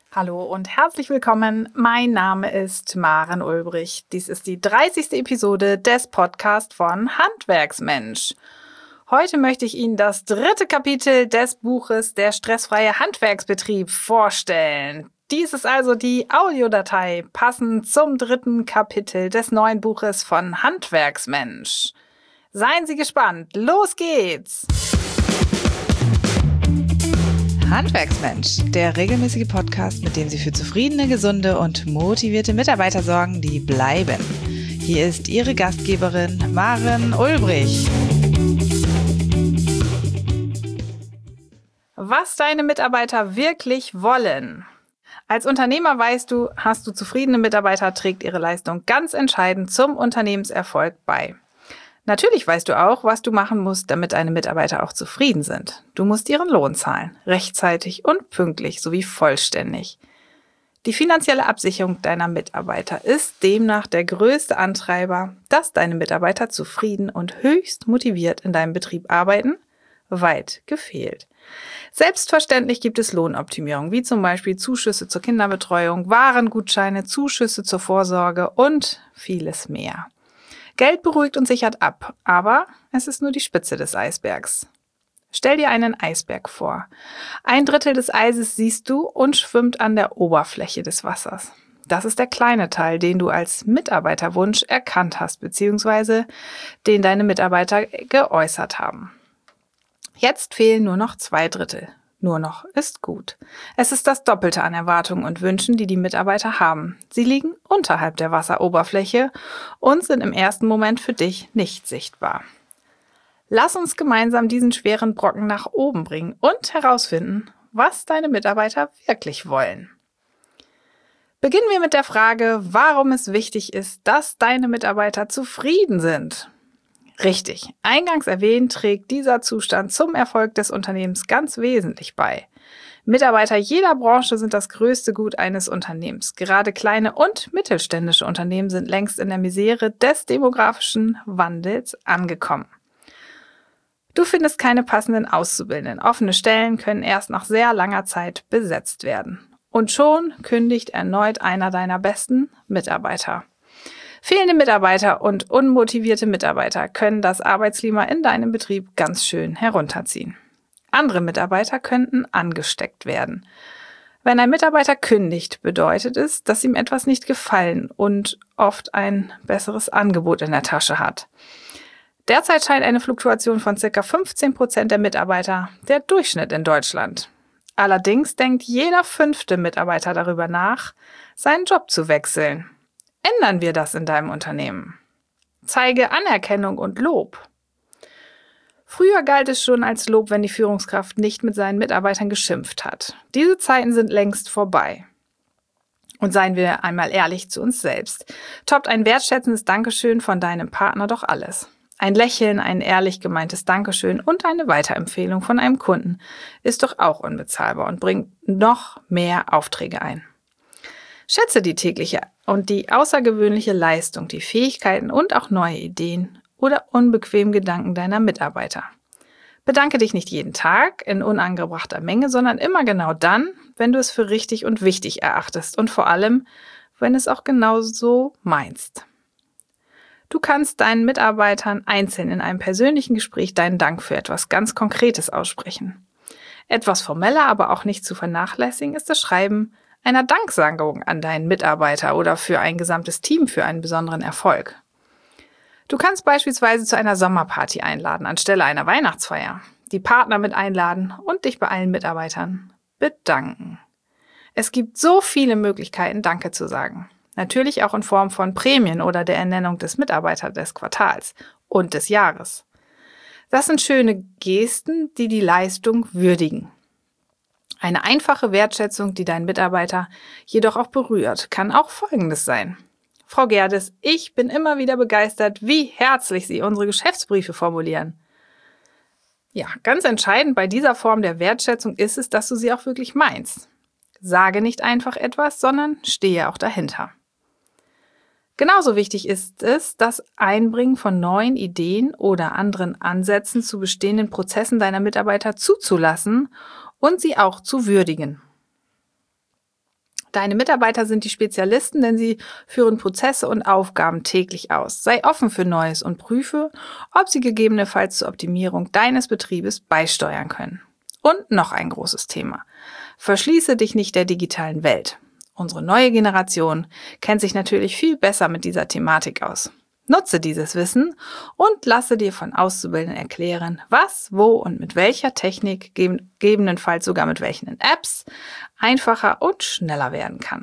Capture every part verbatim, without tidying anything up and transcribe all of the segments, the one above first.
Hallo und herzlich willkommen. Mein Name ist Maren Ulbrich. Dies ist die dreißigste Episode des Podcasts von Handwerksmensch. Heute möchte ich Ihnen das dritte Kapitel des Buches Der stressfreie Handwerksbetrieb vorstellen. Dies ist also die Audiodatei passend zum dritten Kapitel des neuen Buches von Handwerksmensch. Seien Sie gespannt. Los geht's! Handwerksmensch, der regelmäßige Podcast, mit dem Sie für zufriedene, gesunde und motivierte Mitarbeiter sorgen, die bleiben. Hier ist Ihre Gastgeberin Maren Ulbrich. Was deine Mitarbeiter wirklich wollen. Als Unternehmer weißt du, hast du zufriedene Mitarbeiter, trägt ihre Leistung ganz entscheidend zum Unternehmenserfolg bei. Natürlich weißt du auch, was du machen musst, damit deine Mitarbeiter auch zufrieden sind. Du musst ihren Lohn zahlen, rechtzeitig und pünktlich sowie vollständig. Die finanzielle Absicherung deiner Mitarbeiter ist demnach der größte Antreiber, dass deine Mitarbeiter zufrieden und höchst motiviert in deinem Betrieb arbeiten. Weit gefehlt. Selbstverständlich gibt es Lohnoptimierung, wie zum Beispiel Zuschüsse zur Kinderbetreuung, Warengutscheine, Zuschüsse zur Vorsorge und vieles mehr. Geld beruhigt und sichert ab, aber es ist nur die Spitze des Eisbergs. Stell dir einen Eisberg vor. Ein Drittel des Eises siehst du und schwimmt an der Oberfläche des Wassers. Das ist der kleine Teil, den du als Mitarbeiterwunsch erkannt hast, beziehungsweise den deine Mitarbeiter geäußert haben. Jetzt fehlen nur noch zwei Drittel. Nur noch ist gut. Es ist das Doppelte an Erwartungen und Wünschen, die die Mitarbeiter haben. Sie liegen unterhalb der Wasseroberfläche und sind im ersten Moment für dich nicht sichtbar. Lass uns gemeinsam diesen schweren Brocken nach oben bringen und herausfinden, was deine Mitarbeiter wirklich wollen. Beginnen wir mit der Frage, warum es wichtig ist, dass deine Mitarbeiter zufrieden sind. Richtig, eingangs erwähnt, trägt dieser Zustand zum Erfolg des Unternehmens ganz wesentlich bei. Mitarbeiter jeder Branche sind das größte Gut eines Unternehmens. Gerade kleine und mittelständische Unternehmen sind längst in der Misere des demografischen Wandels angekommen. Du findest keine passenden Auszubildenden. Offene Stellen können erst nach sehr langer Zeit besetzt werden. Und schon kündigt erneut einer deiner besten Mitarbeiter. Fehlende Mitarbeiter und unmotivierte Mitarbeiter können das Arbeitsklima in deinem Betrieb ganz schön herunterziehen. Andere Mitarbeiter könnten angesteckt werden. Wenn ein Mitarbeiter kündigt, bedeutet es, dass ihm etwas nicht gefallen und oft ein besseres Angebot in der Tasche hat. Derzeit scheint eine Fluktuation von ca. fünfzehn Prozent der Mitarbeiter der Durchschnitt in Deutschland. Allerdings denkt jeder fünfte Mitarbeiter darüber nach, seinen Job zu wechseln. Ändern wir das in deinem Unternehmen. Zeige Anerkennung und Lob. Früher galt es schon als Lob, wenn die Führungskraft nicht mit seinen Mitarbeitern geschimpft hat. Diese Zeiten sind längst vorbei. Und seien wir einmal ehrlich zu uns selbst. Toppt ein wertschätzendes Dankeschön von deinem Partner doch alles. Ein Lächeln, ein ehrlich gemeintes Dankeschön und eine Weiterempfehlung von einem Kunden ist doch auch unbezahlbar und bringt noch mehr Aufträge ein. Schätze die tägliche und die außergewöhnliche Leistung, die Fähigkeiten und auch neue Ideen oder unbequeme Gedanken deiner Mitarbeiter. Bedanke dich nicht jeden Tag in unangebrachter Menge, sondern immer genau dann, wenn du es für richtig und wichtig erachtest und vor allem, wenn es auch genau so meinst. Du kannst deinen Mitarbeitern einzeln in einem persönlichen Gespräch deinen Dank für etwas ganz Konkretes aussprechen. Etwas formeller, aber auch nicht zu vernachlässigen ist das Schreiben einer Danksagung an deinen Mitarbeiter oder für ein gesamtes Team für einen besonderen Erfolg. Du kannst beispielsweise zu einer Sommerparty einladen anstelle einer Weihnachtsfeier, die Partner mit einladen und dich bei allen Mitarbeitern bedanken. Es gibt so viele Möglichkeiten, Danke zu sagen. Natürlich auch in Form von Prämien oder der Ernennung des Mitarbeiters des Quartals und des Jahres. Das sind schöne Gesten, die die Leistung würdigen. Eine einfache Wertschätzung, die deinen Mitarbeiter jedoch auch berührt, kann auch Folgendes sein. Frau Gerdes, ich bin immer wieder begeistert, wie herzlich Sie unsere Geschäftsbriefe formulieren. Ja, ganz entscheidend bei dieser Form der Wertschätzung ist es, dass du sie auch wirklich meinst. Sage nicht einfach etwas, sondern stehe auch dahinter. Genauso wichtig ist es, das Einbringen von neuen Ideen oder anderen Ansätzen zu bestehenden Prozessen deiner Mitarbeiter zuzulassen und sie auch zu würdigen. Deine Mitarbeiter sind die Spezialisten, denn sie führen Prozesse und Aufgaben täglich aus. Sei offen für Neues und prüfe, ob sie gegebenenfalls zur Optimierung deines Betriebes beisteuern können. Und noch ein großes Thema. Verschließe dich nicht der digitalen Welt. Unsere neue Generation kennt sich natürlich viel besser mit dieser Thematik aus. Nutze dieses Wissen und lasse dir von Auszubildenden erklären, was, wo und mit welcher Technik, gegebenenfalls sogar mit welchen Apps, einfacher und schneller werden kann.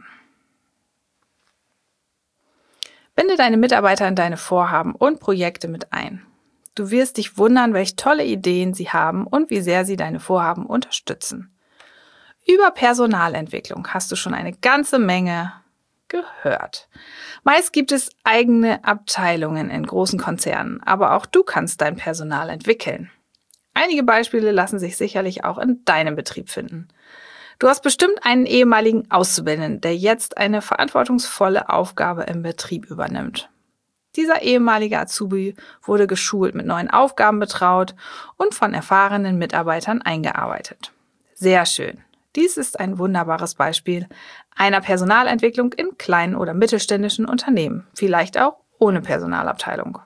Binde deine Mitarbeiter in deine Vorhaben und Projekte mit ein. Du wirst dich wundern, welche tolle Ideen sie haben und wie sehr sie deine Vorhaben unterstützen. Über Personalentwicklung hast du schon eine ganze Menge gehört. Meist gibt es eigene Abteilungen in großen Konzernen, aber auch du kannst dein Personal entwickeln. Einige Beispiele lassen sich sicherlich auch in deinem Betrieb finden. Du hast bestimmt einen ehemaligen Auszubildenden, der jetzt eine verantwortungsvolle Aufgabe im Betrieb übernimmt. Dieser ehemalige Azubi wurde geschult, mit neuen Aufgaben betraut und von erfahrenen Mitarbeitern eingearbeitet. Sehr schön. Dies ist ein wunderbares Beispiel einer Personalentwicklung in kleinen oder mittelständischen Unternehmen, vielleicht auch ohne Personalabteilung.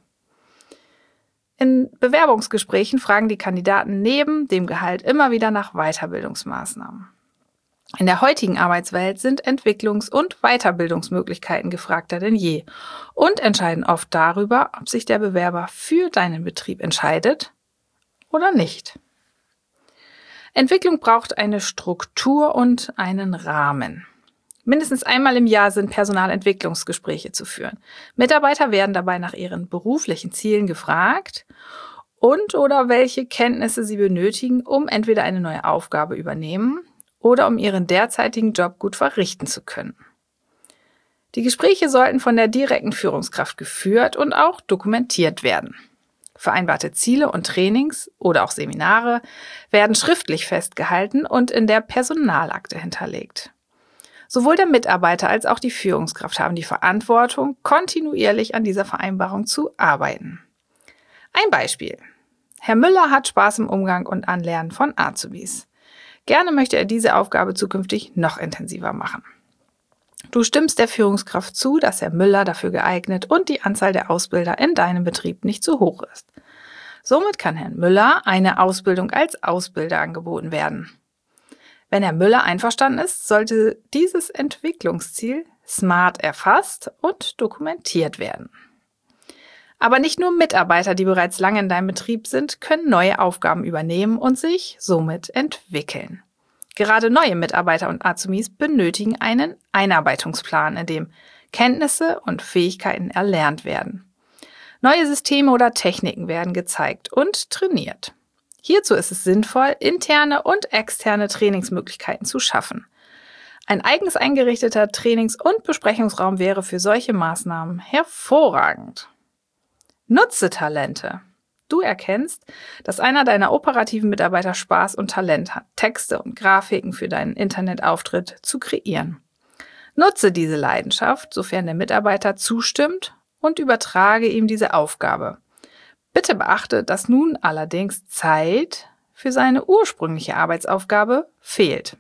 In Bewerbungsgesprächen fragen die Kandidaten neben dem Gehalt immer wieder nach Weiterbildungsmaßnahmen. In der heutigen Arbeitswelt sind Entwicklungs- und Weiterbildungsmöglichkeiten gefragter denn je und entscheiden oft darüber, ob sich der Bewerber für deinen Betrieb entscheidet oder nicht. Entwicklung braucht eine Struktur und einen Rahmen. Mindestens einmal im Jahr sind Personalentwicklungsgespräche zu führen. Mitarbeiter werden dabei nach ihren beruflichen Zielen gefragt und oder welche Kenntnisse sie benötigen, um entweder eine neue Aufgabe übernehmen oder um ihren derzeitigen Job gut verrichten zu können. Die Gespräche sollten von der direkten Führungskraft geführt und auch dokumentiert werden. Vereinbarte Ziele und Trainings oder auch Seminare werden schriftlich festgehalten und in der Personalakte hinterlegt. Sowohl der Mitarbeiter als auch die Führungskraft haben die Verantwortung, kontinuierlich an dieser Vereinbarung zu arbeiten. Ein Beispiel. Herr Müller hat Spaß im Umgang und Anlernen von Azubis. Gerne möchte er diese Aufgabe zukünftig noch intensiver machen. Du stimmst der Führungskraft zu, dass Herr Müller dafür geeignet und die Anzahl der Ausbilder in deinem Betrieb nicht zu hoch ist. Somit kann Herrn Müller eine Ausbildung als Ausbilder angeboten werden. Wenn Herr Müller einverstanden ist, sollte dieses Entwicklungsziel smart erfasst und dokumentiert werden. Aber nicht nur Mitarbeiter, die bereits lange in deinem Betrieb sind, können neue Aufgaben übernehmen und sich somit entwickeln. Gerade neue Mitarbeiter und Azubis benötigen einen Einarbeitungsplan, in dem Kenntnisse und Fähigkeiten erlernt werden. Neue Systeme oder Techniken werden gezeigt und trainiert. Hierzu ist es sinnvoll, interne und externe Trainingsmöglichkeiten zu schaffen. Ein eigens eingerichteter Trainings- und Besprechungsraum wäre für solche Maßnahmen hervorragend. Nutze Talente. Du erkennst, dass einer deiner operativen Mitarbeiter Spaß und Talent hat, Texte und Grafiken für deinen Internetauftritt zu kreieren. Nutze diese Leidenschaft, sofern der Mitarbeiter zustimmt, und übertrage ihm diese Aufgabe. Bitte beachte, dass nun allerdings Zeit für seine ursprüngliche Arbeitsaufgabe fehlt.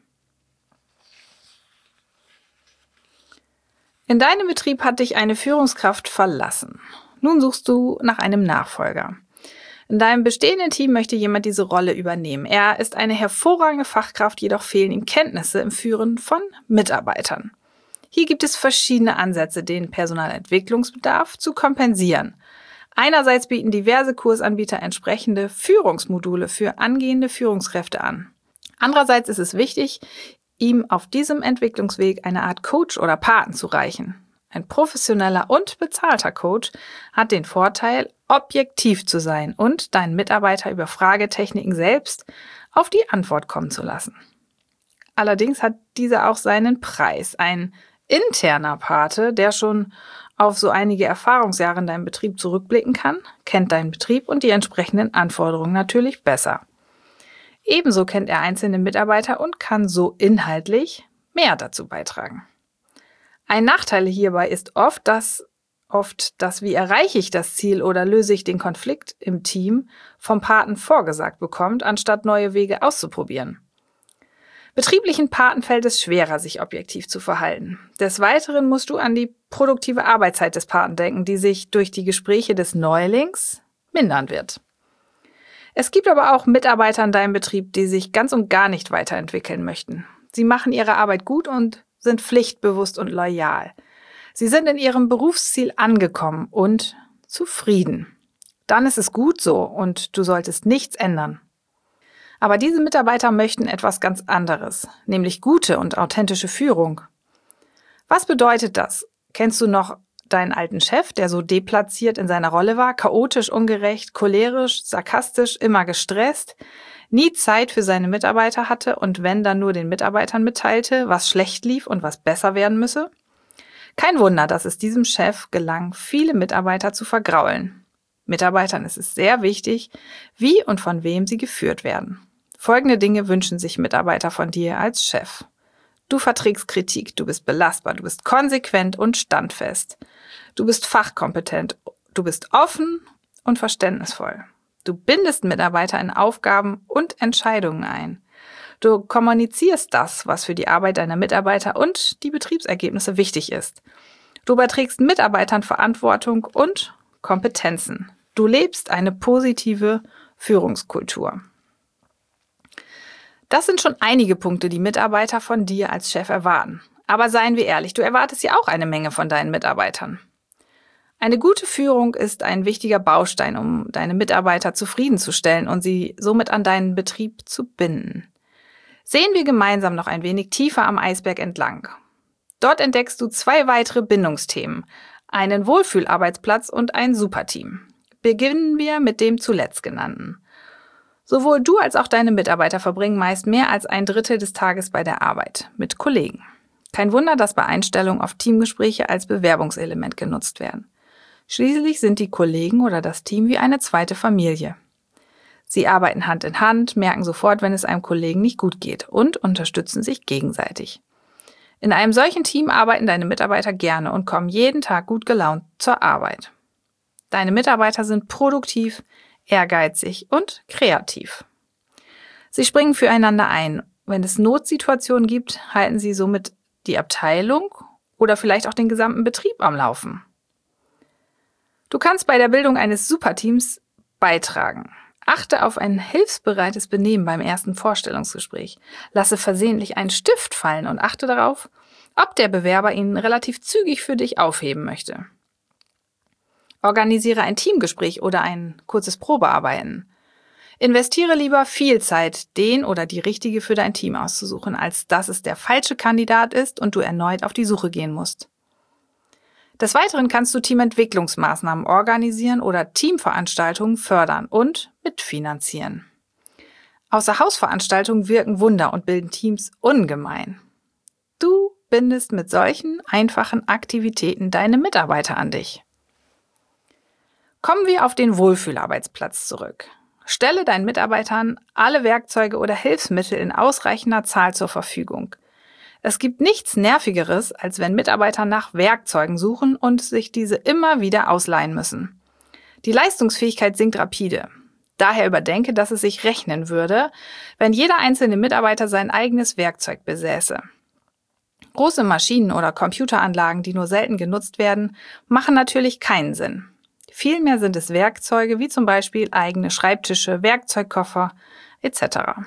In deinem Betrieb hat dich eine Führungskraft verlassen. Nun suchst du nach einem Nachfolger. In deinem bestehenden Team möchte jemand diese Rolle übernehmen. Er ist eine hervorragende Fachkraft, jedoch fehlen ihm Kenntnisse im Führen von Mitarbeitern. Hier gibt es verschiedene Ansätze, den Personalentwicklungsbedarf zu kompensieren. Einerseits bieten diverse Kursanbieter entsprechende Führungsmodule für angehende Führungskräfte an. Andererseits ist es wichtig, ihm auf diesem Entwicklungsweg eine Art Coach oder Paten zu reichen. Ein professioneller und bezahlter Coach hat den Vorteil, objektiv zu sein und deinen Mitarbeiter über Fragetechniken selbst auf die Antwort kommen zu lassen. Allerdings hat dieser auch seinen Preis. Ein interner Pate, der schon auf so einige Erfahrungsjahre in deinem Betrieb zurückblicken kann, kennt deinen Betrieb und die entsprechenden Anforderungen natürlich besser. Ebenso kennt er einzelne Mitarbeiter und kann so inhaltlich mehr dazu beitragen. Ein Nachteil hierbei ist oft, dass oft das, wie erreiche ich das Ziel oder löse ich den Konflikt im Team, vom Paten vorgesagt bekommt, anstatt neue Wege auszuprobieren. Betrieblichen Paten fällt es schwerer, sich objektiv zu verhalten. Des Weiteren musst du an die produktive Arbeitszeit des Paten denken, die sich durch die Gespräche des Neulings mindern wird. Es gibt aber auch Mitarbeiter in deinem Betrieb, die sich ganz und gar nicht weiterentwickeln möchten. Sie machen ihre Arbeit gut und sind pflichtbewusst und loyal. Sie sind in ihrem Berufsziel angekommen und zufrieden. Dann ist es gut so und du solltest nichts ändern. Aber diese Mitarbeiter möchten etwas ganz anderes, nämlich gute und authentische Führung. Was bedeutet das? Kennst du noch deinen alten Chef, der so deplatziert in seiner Rolle war, chaotisch, ungerecht, cholerisch, sarkastisch, immer gestresst, nie Zeit für seine Mitarbeiter hatte und wenn dann nur den Mitarbeitern mitteilte, was schlecht lief und was besser werden müsse? Kein Wunder, dass es diesem Chef gelang, viele Mitarbeiter zu vergraulen. Mitarbeitern ist es sehr wichtig, wie und von wem sie geführt werden. Folgende Dinge wünschen sich Mitarbeiter von dir als Chef. Du verträgst Kritik, du bist belastbar, du bist konsequent und standfest. Du bist fachkompetent, du bist offen und verständnisvoll. Du bindest Mitarbeiter in Aufgaben und Entscheidungen ein. Du kommunizierst das, was für die Arbeit deiner Mitarbeiter und die Betriebsergebnisse wichtig ist. Du überträgst Mitarbeitern Verantwortung und Kompetenzen. Du lebst eine positive Führungskultur. Das sind schon einige Punkte, die Mitarbeiter von dir als Chef erwarten. Aber seien wir ehrlich, du erwartest ja auch eine Menge von deinen Mitarbeitern. Eine gute Führung ist ein wichtiger Baustein, um deine Mitarbeiter zufriedenzustellen und sie somit an deinen Betrieb zu binden. Sehen wir gemeinsam noch ein wenig tiefer am Eisberg entlang. Dort entdeckst du zwei weitere Bindungsthemen, einen Wohlfühlarbeitsplatz und ein Superteam. Beginnen wir mit dem zuletzt genannten. Sowohl du als auch deine Mitarbeiter verbringen meist mehr als ein Drittel des Tages bei der Arbeit mit Kollegen. Kein Wunder, dass bei Einstellung oft Teamgespräche als Bewerbungselement genutzt werden. Schließlich sind die Kollegen oder das Team wie eine zweite Familie. Sie arbeiten Hand in Hand, merken sofort, wenn es einem Kollegen nicht gut geht und unterstützen sich gegenseitig. In einem solchen Team arbeiten deine Mitarbeiter gerne und kommen jeden Tag gut gelaunt zur Arbeit. Deine Mitarbeiter sind produktiv, ehrgeizig und kreativ. Sie springen füreinander ein. Wenn es Notsituationen gibt, halten sie somit die Abteilung oder vielleicht auch den gesamten Betrieb am Laufen. Du kannst bei der Bildung eines Superteams beitragen. Achte auf ein hilfsbereites Benehmen beim ersten Vorstellungsgespräch. Lasse versehentlich einen Stift fallen und achte darauf, ob der Bewerber ihn relativ zügig für dich aufheben möchte. Organisiere ein Teamgespräch oder ein kurzes Probearbeiten. Investiere lieber viel Zeit, den oder die Richtige für dein Team auszusuchen, als dass es der falsche Kandidat ist und du erneut auf die Suche gehen musst. Des Weiteren kannst du Teamentwicklungsmaßnahmen organisieren oder Teamveranstaltungen fördern und mitfinanzieren. Außerhausveranstaltungen wirken Wunder und bilden Teams ungemein. Du bindest mit solchen einfachen Aktivitäten deine Mitarbeiter an dich. Kommen wir auf den Wohlfühlarbeitsplatz zurück. Stelle deinen Mitarbeitern alle Werkzeuge oder Hilfsmittel in ausreichender Zahl zur Verfügung. Es gibt nichts Nervigeres, als wenn Mitarbeiter nach Werkzeugen suchen und sich diese immer wieder ausleihen müssen. Die Leistungsfähigkeit sinkt rapide. Daher überdenke, dass es sich rechnen würde, wenn jeder einzelne Mitarbeiter sein eigenes Werkzeug besäße. Große Maschinen oder Computeranlagen, die nur selten genutzt werden, machen natürlich keinen Sinn. Vielmehr sind es Werkzeuge wie zum Beispiel eigene Schreibtische, Werkzeugkoffer et cetera.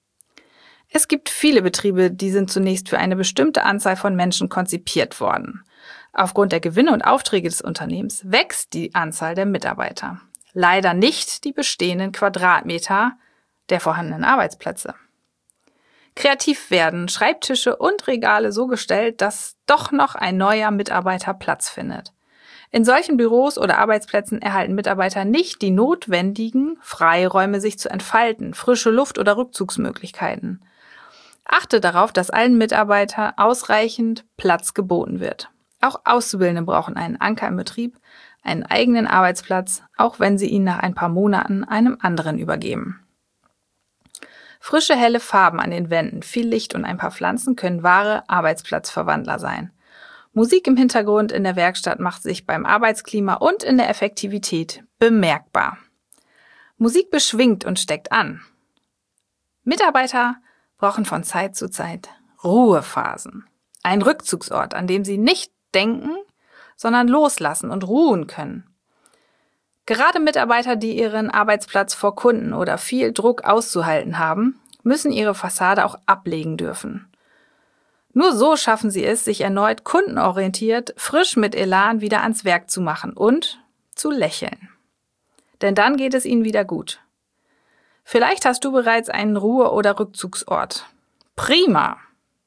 Es gibt viele Betriebe, die sind zunächst für eine bestimmte Anzahl von Menschen konzipiert worden. Aufgrund der Gewinne und Aufträge des Unternehmens wächst die Anzahl der Mitarbeiter. Leider nicht die bestehenden Quadratmeter der vorhandenen Arbeitsplätze. Kreativ werden Schreibtische und Regale so gestellt, dass doch noch ein neuer Mitarbeiter Platz findet. In solchen Büros oder Arbeitsplätzen erhalten Mitarbeiter nicht die notwendigen Freiräume, sich zu entfalten, frische Luft oder Rückzugsmöglichkeiten. Achte darauf, dass allen Mitarbeitern ausreichend Platz geboten wird. Auch Auszubildende brauchen einen Anker im Betrieb, einen eigenen Arbeitsplatz, auch wenn sie ihn nach ein paar Monaten einem anderen übergeben. Frische, helle Farben an den Wänden, viel Licht und ein paar Pflanzen können wahre Arbeitsplatzverwandler sein. Musik im Hintergrund in der Werkstatt macht sich beim Arbeitsklima und in der Effektivität bemerkbar. Musik beschwingt und steckt an. Mitarbeiter brauchen von Zeit zu Zeit Ruhephasen. Ein Rückzugsort, an dem sie nicht denken, sondern loslassen und ruhen können. Gerade Mitarbeiter, die ihren Arbeitsplatz vor Kunden oder viel Druck auszuhalten haben, müssen ihre Fassade auch ablegen dürfen. Nur so schaffen sie es, sich erneut kundenorientiert, frisch mit Elan wieder ans Werk zu machen und zu lächeln. Denn dann geht es ihnen wieder gut. Vielleicht hast du bereits einen Ruhe- oder Rückzugsort. Prima!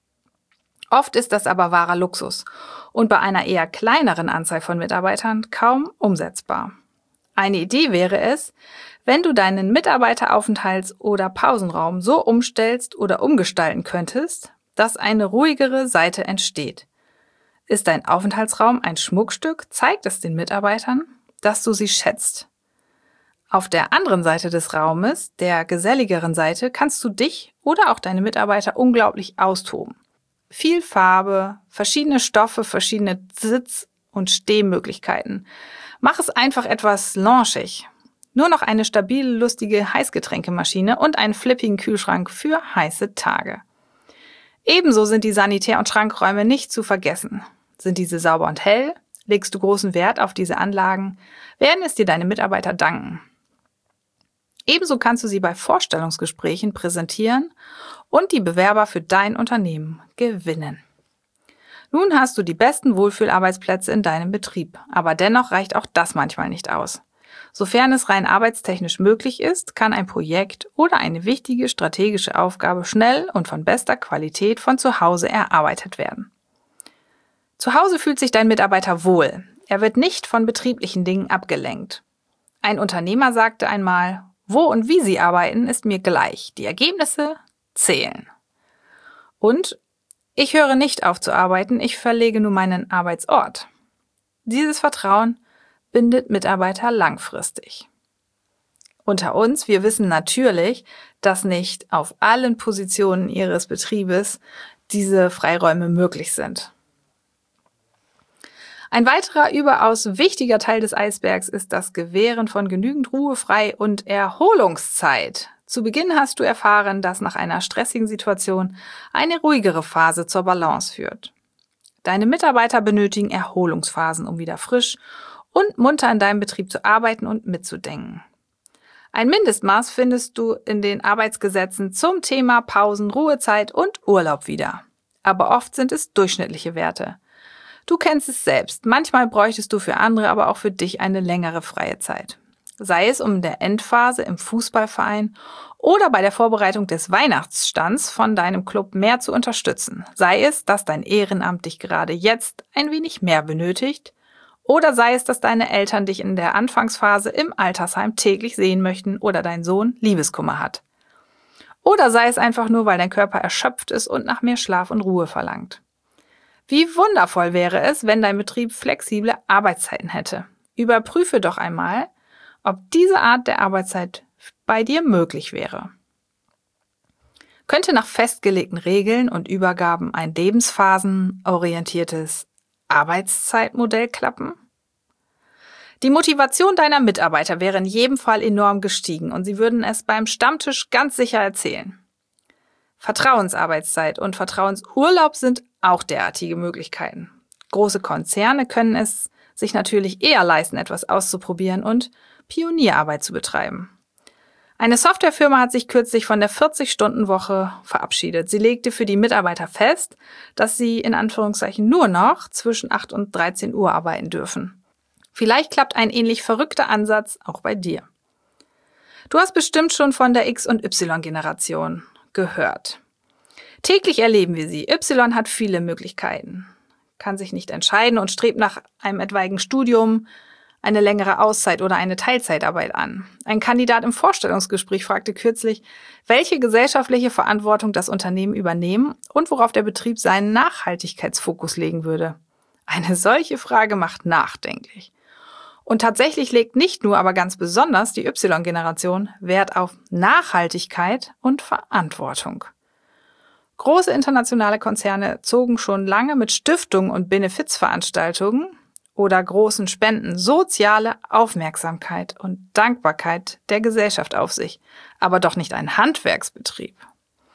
Oft ist das aber wahrer Luxus und bei einer eher kleineren Anzahl von Mitarbeitern kaum umsetzbar. Eine Idee wäre es, wenn du deinen Mitarbeiteraufenthalts- oder Pausenraum so umstellst oder umgestalten könntest, dass eine ruhigere Seite entsteht. Ist dein Aufenthaltsraum ein Schmuckstück, zeigt es den Mitarbeitern, dass du sie schätzt. Auf der anderen Seite des Raumes, der geselligeren Seite, kannst du dich oder auch deine Mitarbeiter unglaublich austoben. Viel Farbe, verschiedene Stoffe, verschiedene Sitz- und Stehmöglichkeiten. Mach es einfach etwas loungig. Nur noch eine stabile, lustige Heißgetränkemaschine und einen flippigen Kühlschrank für heiße Tage. Ebenso sind die Sanitär- und Schrankräume nicht zu vergessen. Sind diese sauber und hell? Legst du großen Wert auf diese Anlagen? Werden es dir deine Mitarbeiter danken? Ebenso kannst du sie bei Vorstellungsgesprächen präsentieren und die Bewerber für dein Unternehmen gewinnen. Nun hast du die besten Wohlfühlarbeitsplätze in deinem Betrieb, aber dennoch reicht auch das manchmal nicht aus. Sofern es rein arbeitstechnisch möglich ist, kann ein Projekt oder eine wichtige strategische Aufgabe schnell und von bester Qualität von zu Hause erarbeitet werden. Zu Hause fühlt sich dein Mitarbeiter wohl. Er wird nicht von betrieblichen Dingen abgelenkt. Ein Unternehmer sagte einmal: Wo und wie Sie arbeiten, ist mir gleich. Die Ergebnisse zählen. Und ich höre nicht auf zu arbeiten, ich verlege nur meinen Arbeitsort. Dieses Vertrauen bindet Mitarbeiter langfristig. Unter uns, wir wissen natürlich, dass nicht auf allen Positionen Ihres Betriebes diese Freiräume möglich sind. Ein weiterer überaus wichtiger Teil des Eisbergs ist das Gewähren von genügend Ruhe, Frei- und Erholungszeit. Zu Beginn hast du erfahren, dass nach einer stressigen Situation eine ruhigere Phase zur Balance führt. Deine Mitarbeiter benötigen Erholungsphasen, um wieder frisch und munter in deinem Betrieb zu arbeiten und mitzudenken. Ein Mindestmaß findest du in den Arbeitsgesetzen zum Thema Pausen, Ruhezeit und Urlaub wieder. Aber oft sind es durchschnittliche Werte. Du kennst es selbst. Manchmal bräuchtest du für andere, aber auch für dich eine längere freie Zeit. Sei es um der Endphase im Fußballverein oder bei der Vorbereitung des Weihnachtsstands von deinem Club mehr zu unterstützen. Sei es, dass dein Ehrenamt dich gerade jetzt ein wenig mehr benötigt, oder sei es, dass deine Eltern dich in der Anfangsphase im Altersheim täglich sehen möchten oder dein Sohn Liebeskummer hat. Oder sei es einfach nur, weil dein Körper erschöpft ist und nach mehr Schlaf und Ruhe verlangt. Wie wundervoll wäre es, wenn dein Betrieb flexible Arbeitszeiten hätte. Überprüfe doch einmal, ob diese Art der Arbeitszeit bei dir möglich wäre. Könnte nach festgelegten Regeln und Übergaben ein lebensphasenorientiertes Arbeitszeitmodell klappen? Die Motivation deiner Mitarbeiter wäre in jedem Fall enorm gestiegen und sie würden es beim Stammtisch ganz sicher erzählen. Vertrauensarbeitszeit und Vertrauensurlaub sind auch derartige Möglichkeiten. Große Konzerne können es sich natürlich eher leisten, etwas auszuprobieren und Pionierarbeit zu betreiben. Eine Softwarefirma hat sich kürzlich von der vierzig-Stunden-Woche verabschiedet. Sie legte für die Mitarbeiter fest, dass sie in Anführungszeichen nur noch zwischen acht und dreizehn Uhr arbeiten dürfen. Vielleicht klappt ein ähnlich verrückter Ansatz auch bei dir. Du hast bestimmt schon von der X- und Y-Generation gehört. Täglich erleben wir sie. Y hat viele Möglichkeiten, kann sich nicht entscheiden und strebt nach einem etwaigen Studium, eine längere Auszeit oder eine Teilzeitarbeit an. Ein Kandidat im Vorstellungsgespräch fragte kürzlich, welche gesellschaftliche Verantwortung das Unternehmen übernehmen und worauf der Betrieb seinen Nachhaltigkeitsfokus legen würde. Eine solche Frage macht nachdenklich. Und tatsächlich legt nicht nur, aber ganz besonders die Y-Generation Wert auf Nachhaltigkeit und Verantwortung. Große internationale Konzerne zogen schon lange mit Stiftungen und Benefizveranstaltungen oder großen Spenden soziale Aufmerksamkeit und Dankbarkeit der Gesellschaft auf sich, aber doch nicht ein Handwerksbetrieb.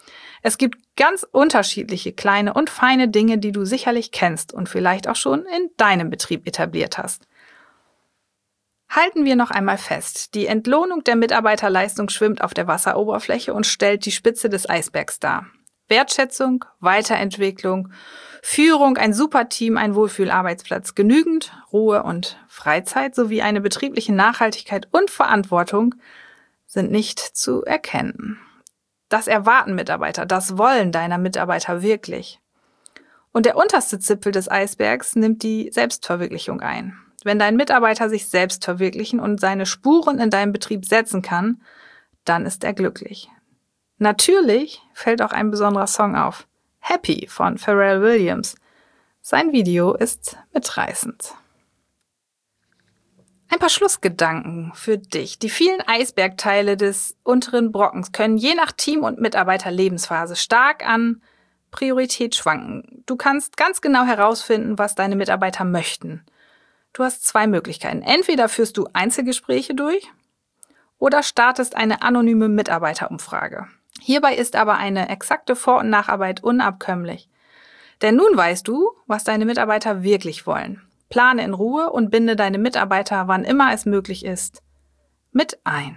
Es gibt ganz unterschiedliche kleine und feine Dinge, die du sicherlich kennst und vielleicht auch schon in deinem Betrieb etabliert hast. Halten wir noch einmal fest, die Entlohnung der Mitarbeiterleistung schwimmt auf der Wasseroberfläche und stellt die Spitze des Eisbergs dar. Wertschätzung, Weiterentwicklung, Führung, ein Superteam, ein Wohlfühlarbeitsplatz, genügend Ruhe und Freizeit sowie eine betriebliche Nachhaltigkeit und Verantwortung sind nicht zu erkennen. Das erwarten Mitarbeiter, das wollen deiner Mitarbeiter wirklich. Und der unterste Zipfel des Eisbergs nimmt die Selbstverwirklichung ein. Wenn dein Mitarbeiter sich selbst verwirklichen und seine Spuren in deinem Betrieb setzen kann, dann ist er glücklich. Natürlich fällt auch ein besonderer Song auf. Happy von Pharrell Williams. Sein Video ist mitreißend. Ein paar Schlussgedanken für dich. Die vielen Eisbergteile des unteren Brockens können je nach Team- und Mitarbeiterlebensphase stark an Priorität schwanken. Du kannst ganz genau herausfinden, was deine Mitarbeiter möchten. Du hast zwei Möglichkeiten. Entweder führst du Einzelgespräche durch oder startest eine anonyme Mitarbeiterumfrage. Hierbei ist aber eine exakte Vor- und Nacharbeit unabkömmlich. Denn nun weißt du, was deine Mitarbeiter wirklich wollen. Plane in Ruhe und binde deine Mitarbeiter, wann immer es möglich ist, mit ein.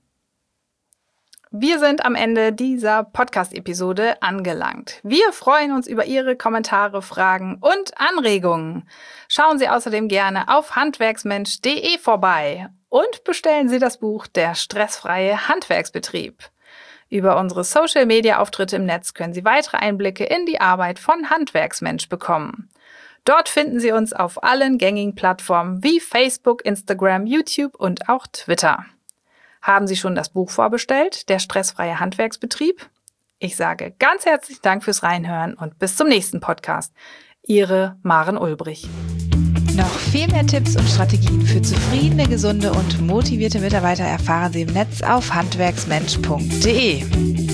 Wir sind am Ende dieser Podcast-Episode angelangt. Wir freuen uns über Ihre Kommentare, Fragen und Anregungen. Schauen Sie außerdem gerne auf handwerksmensch punkt de vorbei und bestellen Sie das Buch Der stressfreie Handwerksbetrieb. Über unsere Social-Media-Auftritte im Netz können Sie weitere Einblicke in die Arbeit von Handwerksmensch bekommen. Dort finden Sie uns auf allen gängigen Plattformen wie Facebook, Instagram, YouTube und auch Twitter. Haben Sie schon das Buch vorbestellt, Der stressfreie Handwerksbetrieb? Ich sage ganz herzlichen Dank fürs Reinhören und bis zum nächsten Podcast. Ihre Maren Ulbrich. Noch viel mehr Tipps und Strategien für zufriedene, gesunde und motivierte Mitarbeiter erfahren Sie im Netz auf handwerksmensch punkt de.